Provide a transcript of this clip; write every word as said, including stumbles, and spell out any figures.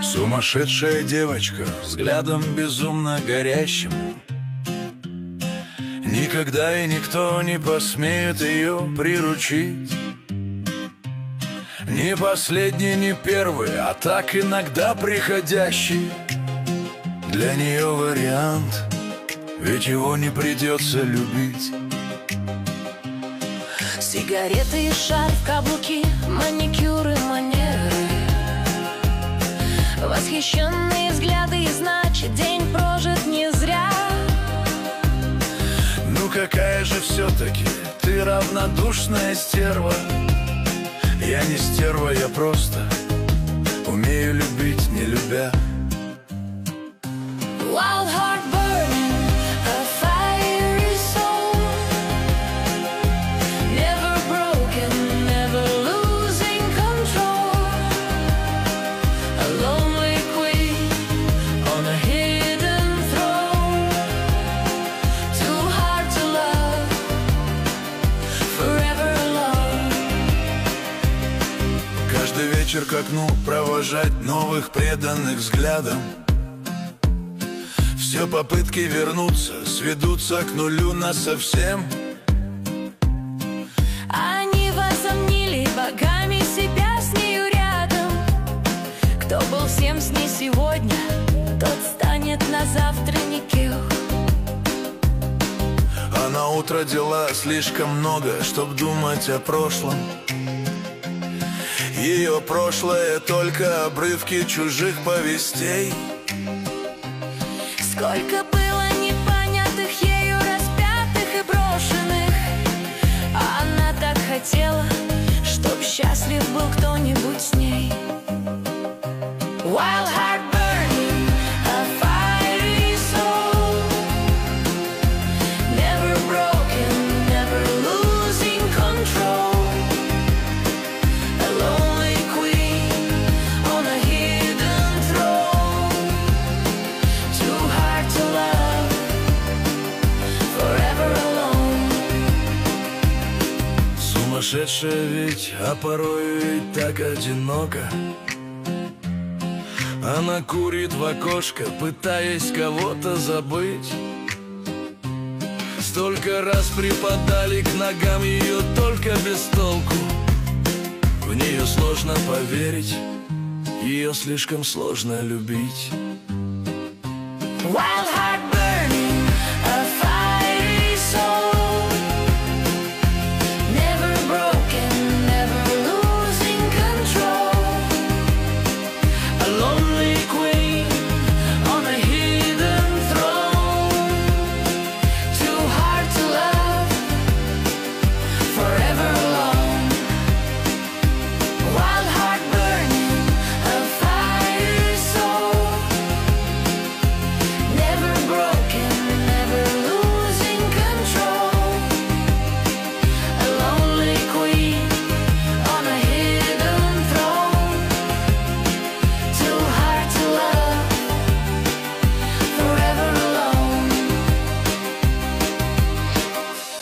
Сумасшедшая девочка, взглядом безумно горящим. Никогда и никто не посмеет ее приручить. Не последний, не первый, а так иногда приходящий. Для нее вариант, ведь его не придется любить. Сигареты и шарф, каблуки, маникюры, манеры, восхищенные взгляды, и значит, день прожит не зря. Ну какая же все-таки ты равнодушная стерва. Я не стерва, я просто умею любить, не любя. Wild heart burning, a fiery soul, never broken, never losing control. A lonely queen on a hidden throne, too hard to love, forever alone. Каждый вечер к окну провожать новых преданных взглядом. Все попытки вернуться сведутся к нулю насовсем. Они возомнили богами себя с нею рядом. Кто был всем с ней сегодня, тот станет на завтра никем. А на утро дела слишком много, чтоб думать о прошлом. Ее прошлое только обрывки чужих повестей. Сколько было непонятых ею распятых и брошенных, а она так хотела, чтоб счастлив был кто-нибудь с ней. Wild heart burning, a fiery soul, never broken, never losing control. A lonely queen on a hidden throne, too hard to love, forever alone. Сумасшедшая ведь, а порой и так одиноко. Она курит в окошко, пытаясь кого-то забыть. Столько раз припадали к ногам ее только без толку. В нее сложно поверить, ее слишком сложно любить. Wild